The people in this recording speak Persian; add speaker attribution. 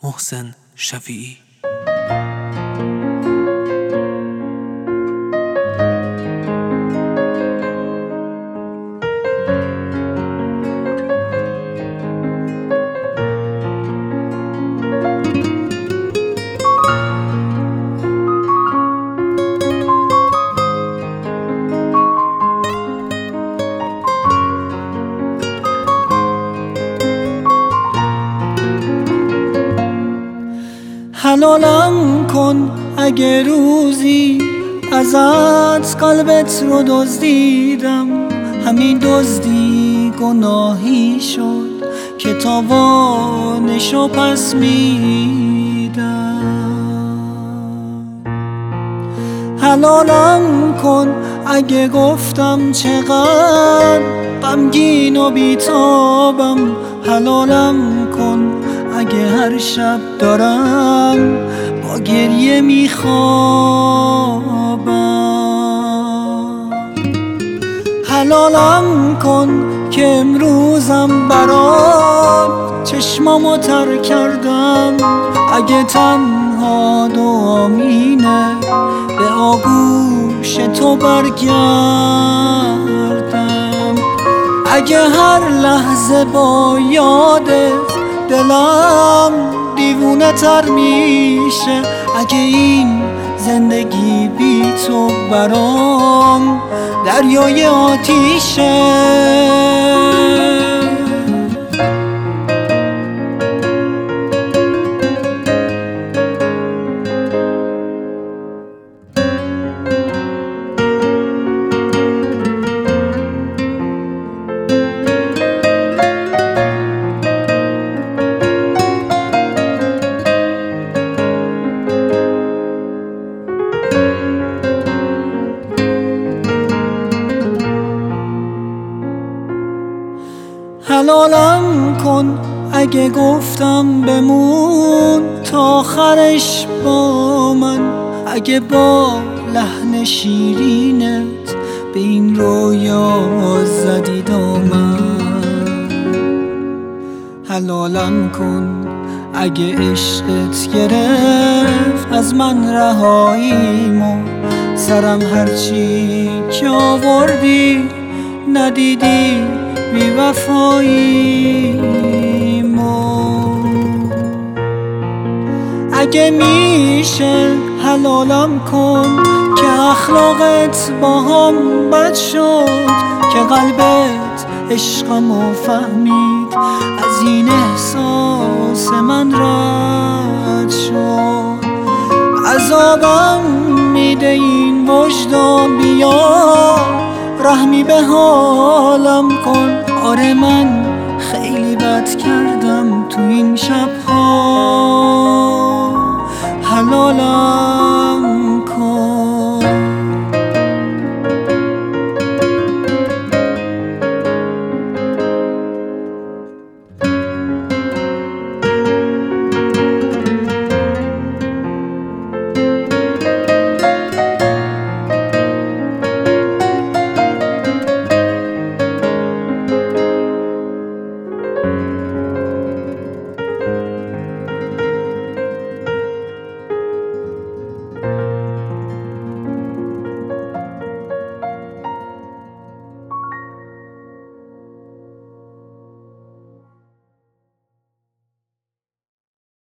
Speaker 1: محسن شفیعی.
Speaker 2: حلالم کن اگه روزی ازت قلبت رو دزدیدم، همین دزدی گناهی شد که تاوانشو پس میدم. حلالم کن اگه گفتم چقدر غمگین و بیتابم، حلالم کن اگه هر شب دارم با گریه میخوابم. حلالم کن که امروزم برات چشمامو تر کردم، اگه تنها دعامینه به آغوش تو برگردم. اگه هر لحظه با یادت دلم دیوونه تر میشه، اگه این زندگی بی تو برام دریای آتیشه. حلالم کن اگه گفتم بمون تا آخرش با من، اگه با لحن شیرینت به این رویا زدی دامن. حلالم کن اگه عشقت گرفت از من رهاییمو، سرم هرچی که آوردی ندیدی بی وفاییمو. اگه میشه حلالم کن که اخلاقت با هم بد شد، که قلبت عشقمو فهمید از این احساس من رد شد. عذابم میده این وجدان، بیا رحمی به حالم کن. آره من خیلی بد کردم تو این شبها، حلالم